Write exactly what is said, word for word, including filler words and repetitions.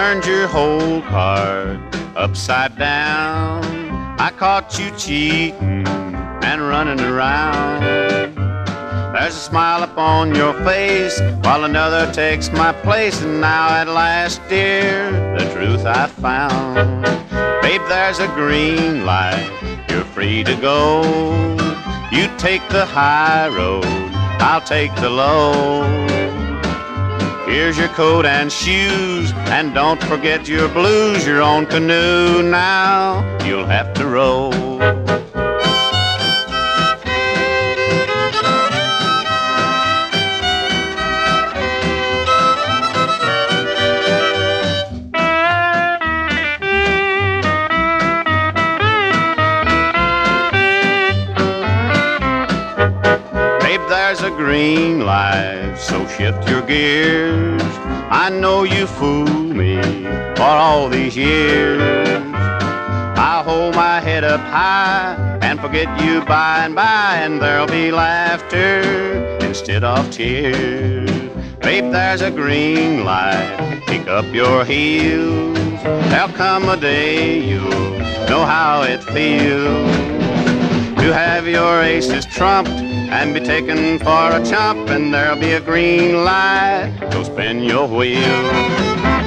turned your whole card upside down. I caught you cheating and running around. There's a smile upon your face while another takes my place. And now at last, dear, the truth I found. Babe, there's a green light, you're free to go. You take the high road, I'll take the low. Here's your coat and shoes, and don't forget your blues. Your own canoe now, you'll have to row. There's a green light, so shift your gears. I know you fooled me for all these years. I'll hold my head up high and forget you by and by, and there'll be laughter instead of tears. Babe, there's a green light, pick up your heels. There'll come a day you'll know how it feels to have your aces trumped and be taken for a chump, and there'll be a green light, go spin your wheel.